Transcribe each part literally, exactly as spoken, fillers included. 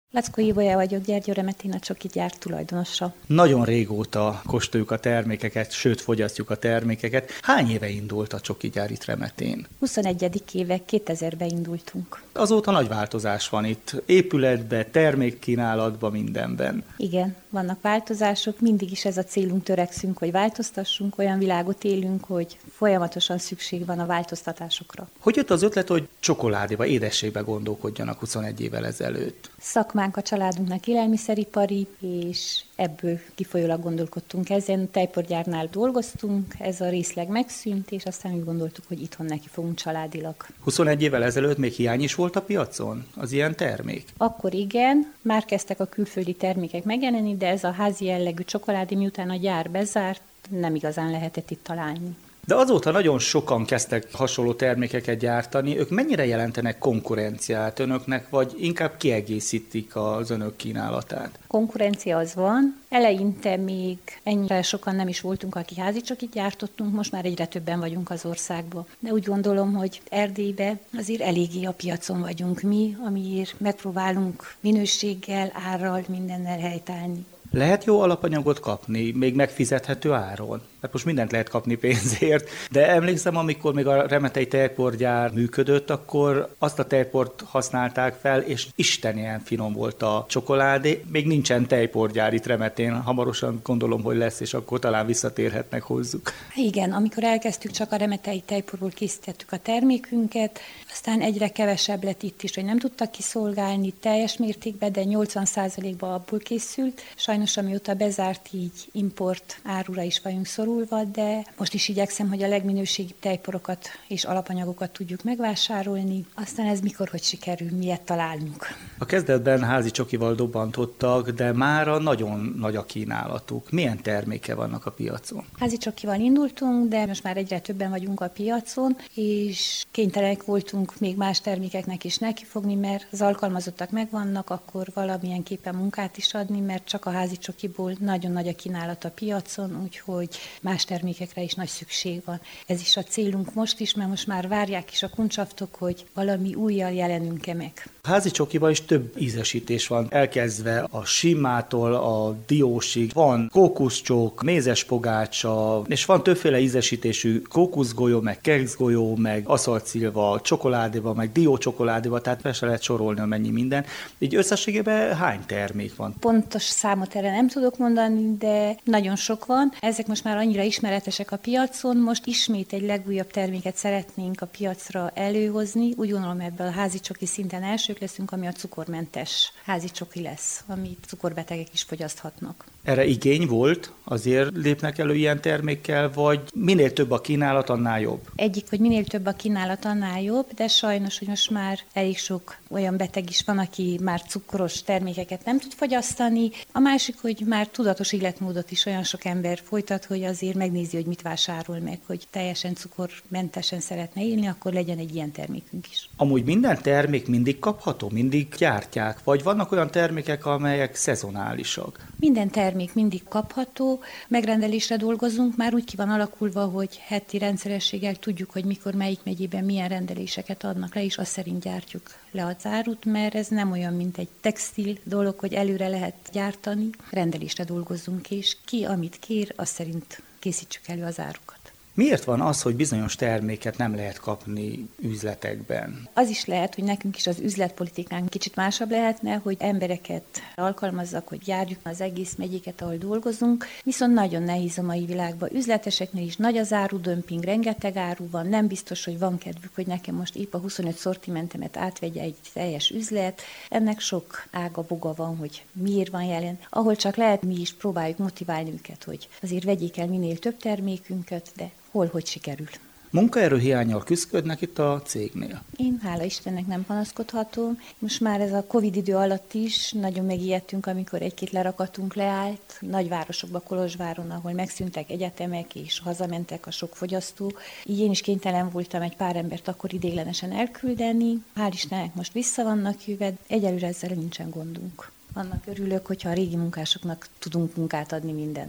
Lackó Ibolya vagyok, Gyergyó Remetén a csoki gyár tulajdonosa. Nagyon régóta kóstoljuk a termékeket, sőt fogyasztjuk a termékeket. Hány éve indult a csoki gyár itt Remetén? huszonegyedik éve, kétezerben indultunk. Azóta nagy változás van itt, épületben, termékkínálatban, mindenben. Igen, vannak változások, mindig is ez a célunk, törekszünk, hogy változtassunk, olyan világot élünk, hogy folyamatosan szükség van a változtatásokra. Hogy jött az ötlet, hogy csokoládéba, édességbe gondolkodjanak huszonegy évvel ezelőtt? Szakmánk a családunknak élelmiszeripari, és ebből kifolyólag gondolkodtunk ezen. Tejporgyárnál dolgoztunk, ez a részleg megszűnt, és aztán úgy gondoltuk, hogy itthon neki fogunk családilag. huszonegy évvel ezelőtt még hiány is volt a piacon az ilyen termék? Akkor igen, már kezdtek a külföldi termékek megjelenni, de ez a házi jellegű csokoládé, miután a gyár bezárt, nem igazán lehetett itt találni. De azóta nagyon sokan kezdtek hasonló termékeket gyártani. Ők mennyire jelentenek konkurenciát önöknek, vagy inkább kiegészítik az önök kínálatát? Konkurencia az van. Eleinte még ennyire sokan nem is voltunk, aki házi csokit gyártottunk, most már egyre többen vagyunk az országban. De úgy gondolom, hogy Erdélyben azért eléggé a piacon vagyunk mi, amiért megpróbálunk minőséggel, árral, mindennel helytállni. Lehet jó alapanyagot kapni, még megfizethető áron? Mert most mindent lehet kapni pénzért, de emlékszem, amikor még a remetei tejporgyár működött, akkor azt a tejport használták fel, és istenien finom volt a csokoládé. Még nincsen tejporgyár itt Remetén, hamarosan gondolom, hogy lesz, és akkor talán visszatérhetnek hozzuk. Igen, amikor elkezdtük, csak a remetei tejporból készítettük a termékünket, aztán egyre kevesebb lett itt is, hogy nem tudtak kiszolgálni teljes mértékben, de nyolcvan százalékban abból készült. Sajnos amióta bezárt, így import árura is vagyunk szorulva, de most is igyekszem, hogy a legminőségibb tejporokat és alapanyagokat tudjuk megvásárolni. Aztán ez mikor, hogy sikerül, miért találunk. A kezdetben házi csokival dobbantottak, de mára nagyon nagy a kínálatuk. Milyen terméke vannak a piacon? Házi csokival indultunk, de most már egyre többen vagyunk a piacon, és kénytelenek voltunk még más termékeknek is nekifogni, mert az alkalmazottak megvannak, akkor valamilyen képen munkát is adni, mert csak a házi csokiból nagyon nagy a kínálat a piacon, úgyhogy más termékekre is nagy szükség van. Ez is a célunk most is, mert most már várják is a kuncsaftok, hogy valami újjal jelenünk-e meg. A házi csokiban is több ízesítés van, elkezdve a simától a diósig. Van kókuszcsók, mézes pogácsa, és van többféle ízesítésű kókuszgolyó, meg kekszgolyó, meg aszaltszilva, csokoládéba, meg diócsokoládéba, tehát fel se lehet sorolni, amennyi minden. Így összességében hány termék van? Pontos számot erre nem tudok mondani, de nagyon sok van. Ezek most már annyira ismeretesek a piacon, most ismét egy legújabb terméket szeretnénk a piacra előhozni. Úgy gondolom, ebből a házi csoki szinten elsők leszünk, ami a cukormentes házi csoki lesz, amit cukorbetegek is fogyaszthatnak. Erre igény volt? Azért lépnek elő ilyen termékkel, vagy minél több a kínálat, annál jobb? Egyik, hogy minél több a kínálat, annál jobb, de sajnos, hogy most már elég sok olyan beteg is van, aki már cukros termékeket nem tud fogyasztani. A másik, hogy már tudatos életmódot is olyan sok ember folytat, hogy azért megnézi, hogy mit vásárol meg, hogy teljesen cukormentesen szeretne élni, akkor legyen egy ilyen termékünk is. Amúgy minden termék mindig kapható, mindig gyártják, vagy vannak olyan termékek, amelyek szezonálisak? Minden termék mindig kapható, megrendelésre dolgozunk, már úgy ki van alakulva, hogy heti rendszerességgel tudjuk, hogy mikor, melyik megyében milyen rendeléseket adnak le, és azt szerint gyártjuk le az árut, mert ez nem olyan, mint egy textil dolog, hogy előre lehet gyártani. Rendelésre dolgozzunk, és ki, amit kér, azt szerint készítsük elő az árukat. Miért van az, hogy bizonyos terméket nem lehet kapni üzletekben? Az is lehet, hogy nekünk is az üzletpolitikánk kicsit másabb lehetne, hogy embereket alkalmazzak, hogy járjuk az egész megyéket, ahol dolgozunk, viszont nagyon nehéz a mai világban. Üzleteseknél is nagy az árudömping, rengeteg áru van, nem biztos, hogy van kedvük, hogy nekem most épp a huszonöt szortimentemet átvegye egy teljes üzlet. Ennek sok ága boga van, hogy miért van jelen. Ahol csak lehet, mi is próbáljuk motiválni őket, hogy azért vegyék el minél több termékünket, de hol, hogy sikerül. Munkaerőhiánnyal küzdködnek itt a cégnél? Én hála Istennek nem panaszkodhatom. Most már ez a Covid idő alatt is nagyon megijedtünk, amikor egy-két lerakatunk leállt. Nagyvárosokban, Kolozsváron, ahol megszűntek egyetemek és hazamentek a sok fogyasztó. Így én is kénytelen voltam egy pár embert akkor idéglenesen elküldeni. Hál' Istennek most vissza vannak jöve, egyelőre ezzel nincsen gondunk. Annak örülök, hogyha a régi munkásoknak tudunk munkát adni minden nap.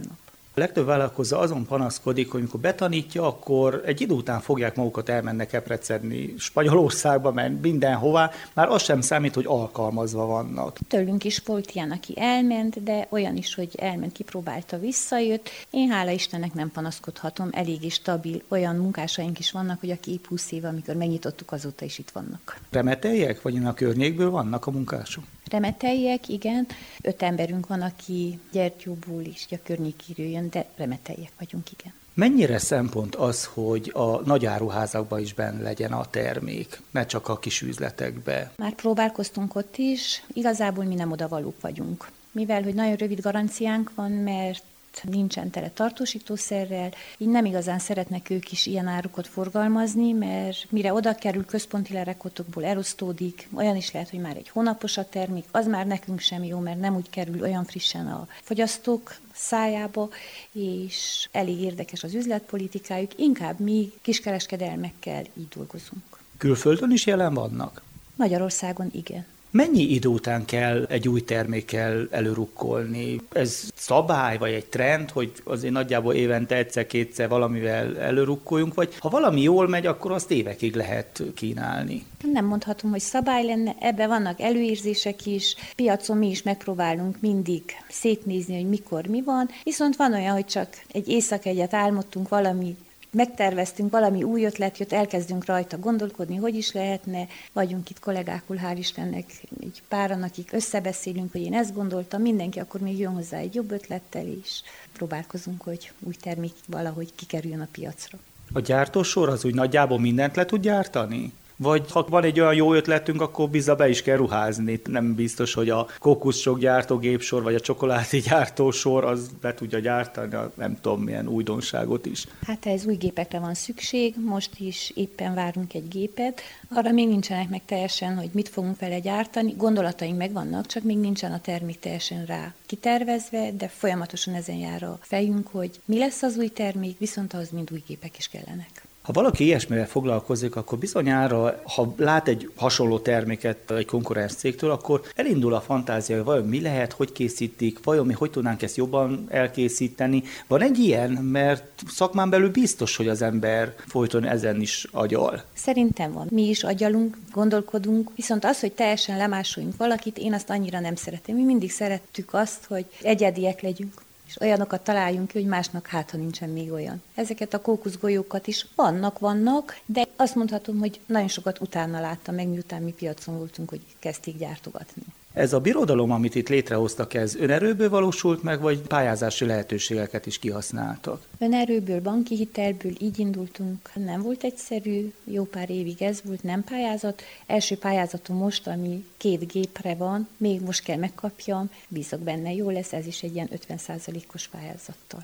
A legtöbb vállalkozó azon panaszkodik, hogy amikor betanítja, akkor egy idő után fogják magukat, elmennek eprecedni Spanyolországba, mert mindenhová, már az sem számít, hogy alkalmazva vannak. Tőlünk is volt ilyen, aki elment, de olyan is, hogy elment, kipróbálta, visszajött. Én hála Istennek nem panaszkodhatom, eléggé stabil, olyan munkásaink is vannak, hogy aki épp húsz éve, amikor megnyitottuk, azóta is itt vannak. Remeteljek, vagy a környékből vannak a munkások? Remeteljek, igen. Öt emberünk van, aki Gyertyóból is, a környékéről jön, de remeteljek vagyunk, igen. Mennyire szempont az, hogy a nagy áruházakban is benn legyen a termék, ne csak a kis üzletekbe? Már próbálkoztunk ott is, igazából mi nem odavalók vagyunk. Mivel, hogy nagyon rövid garanciánk van, mert nincsen tele tartósítószerrel, így nem igazán szeretnek ők is ilyen árukat forgalmazni, mert mire oda kerül, központi lerakótokból elosztódik, olyan is lehet, hogy már egy hónapos a termék, az már nekünk sem jó, mert nem úgy kerül olyan frissen a fogyasztók szájába, és elég érdekes az üzletpolitikájuk, inkább mi kiskereskedelmekkel így dolgozunk. Külföldön is jelen vannak? Magyarországon igen. Mennyi idő után kell egy új termékkel előrukkolni? Ez szabály, vagy egy trend, hogy azért nagyjából évente egyszer-kétszer valamivel előrukkoljunk, vagy ha valami jól megy, akkor azt évekig lehet kínálni? Nem mondhatom, hogy szabály lenne, ebben vannak előérzések is, piacon mi is megpróbálunk mindig szétnézni, hogy mikor mi van, viszont van olyan, hogy csak egy éjszaka egyet álmodtunk, valami megterveztünk, valami új ötlet jött, elkezdünk rajta gondolkodni, hogy is lehetne, vagyunk itt kollégákul, hál' Istennek, egy páran, akik összebeszélünk, hogy én ezt gondoltam, mindenki akkor még jön hozzá egy jobb ötlettel, és próbálkozunk, hogy új termék valahogy kikerüljön a piacra. A gyártósor az úgy nagyjából mindent le tud gyártani? Vagy ha van egy olyan jó ötletünk, akkor bizza be is kell ruházni. Nem biztos, hogy a kókuszsok gyártógépsor, vagy a csokoládé gyártósor az be tudja gyártani, nem tudom milyen újdonságot is. Hát ez új gépekre van szükség, most is éppen várunk egy gépet. Arra még nincsenek meg teljesen, hogy mit fogunk vele gyártani. Gondolataink megvannak, csak még nincsen a termék teljesen rá kitervezve, de folyamatosan ezen jár a fejünk, hogy mi lesz az új termék, viszont ahhoz mind új gépek is kellenek. Ha valaki ilyesmivel foglalkozik, akkor bizonyára, ha lát egy hasonló terméket egy konkurens cégtől, akkor elindul a fantázia, hogy vajon mi lehet, hogy készítik, vajon mi hogy tudnánk ezt jobban elkészíteni. Van egy ilyen, mert szakmán belül biztos, hogy az ember folyton ezen is agyal. Szerintem van. Mi is agyalunk, gondolkodunk, viszont az, hogy teljesen lemásoljunk valakit, én azt annyira nem szeretem. Mi mindig szerettük azt, hogy egyediek legyünk, és olyanokat találjunk ki, hogy másnak hát, ha nincsen még olyan. Ezeket a kókuszgolyókat is vannak, vannak, de azt mondhatom, hogy nagyon sokat utána láttam meg, miután mi piacon voltunk, hogy kezdték gyártogatni. Ez a birodalom, amit itt létrehoztak, ez önerőből valósult meg, vagy pályázási lehetőségeket is kihasználtak? Önerőből, banki hitelből így indultunk. Nem volt egyszerű, jó pár évig ez volt, nem pályázat. Első pályázatom most, ami két gépre van, még most kell megkapjam, bízok benne, jó lesz, ez is egy ilyen ötven százalékos pályázattal.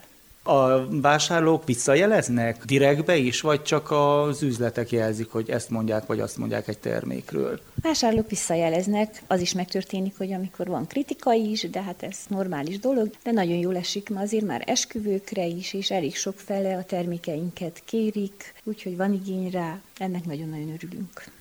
A vásárlók visszajeleznek direktbe is, vagy csak az üzletek jelzik, hogy ezt mondják, vagy azt mondják egy termékről? Vásárlók visszajeleznek, az is megtörténik, hogy amikor van kritika is, de hát ez normális dolog, de nagyon jól esik, ma azért már esküvőkre is, és elég sok fele a termékeinket kérik, úgyhogy van igény rá, ennek nagyon-nagyon örülünk.